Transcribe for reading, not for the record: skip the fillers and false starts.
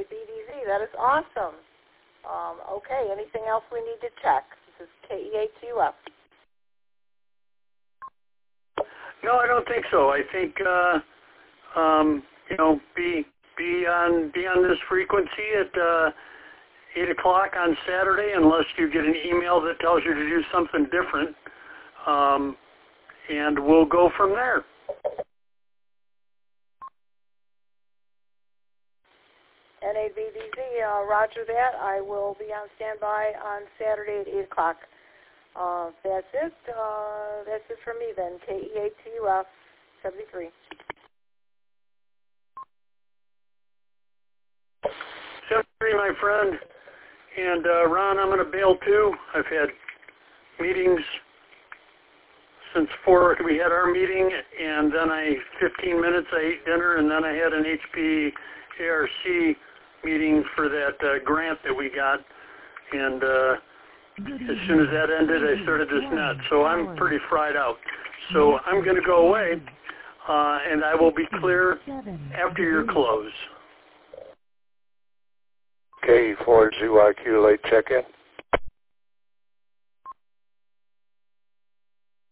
NABDZ. That is awesome. Okay, anything else we need to check? This is KEA2UF. No, I don't think so. I think be on this frequency at 8 o'clock on Saturday, unless you get an email that tells you to do something different, and we'll go from there. NABDZ, roger that. I will be on standby on Saturday at 8 o'clock. That's it. That's it from me then. KEA2UF 73. 73, my friend. And Ron, I'm going to bail too. I've had meetings since 4. We had our meeting, and then 15 minutes I ate dinner, and then I had an HPARC meeting for that grant that we got. And as soon as that ended, I started this net. So I'm pretty fried out. So I'm going to go away, and I will be clear after your close. KE4GYQ late check-in.